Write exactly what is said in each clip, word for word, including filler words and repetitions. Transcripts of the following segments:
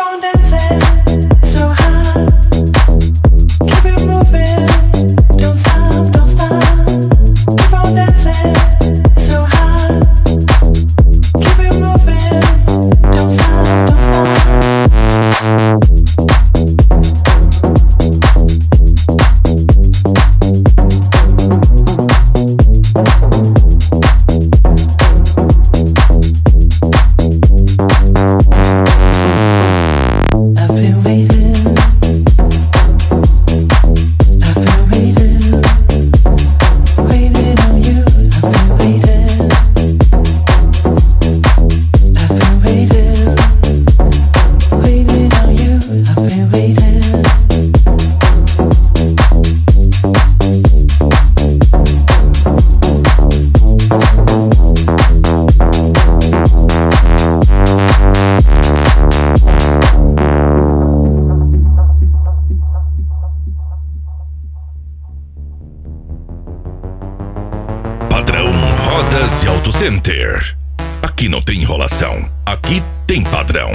Rodas e Auto Center. Aqui não tem enrolação, aqui tem padrão.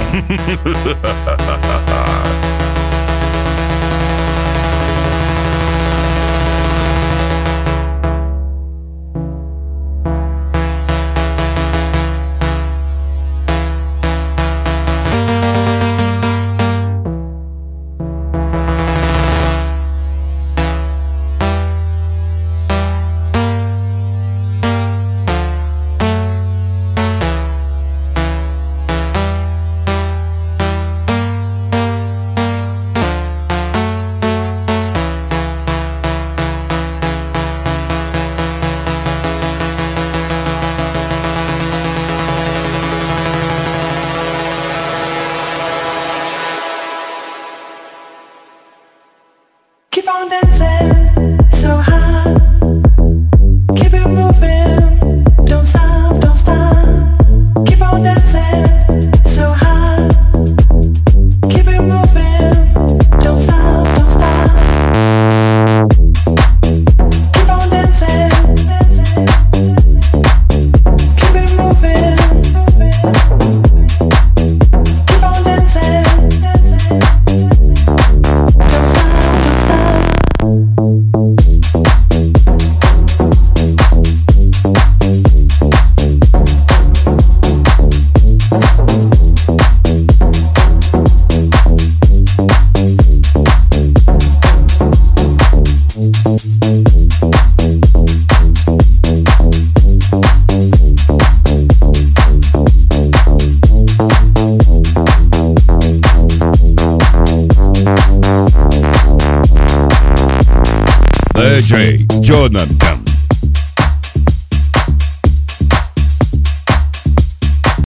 Keep on dancing so high. Keep it moving. Don't stop, don't stop. Keep on dancing so high. Keep it moving. Don't stop, don't stop. Keep on dancing. Keep it moving. Keep on dancing. Don't stop. D J Jonathan.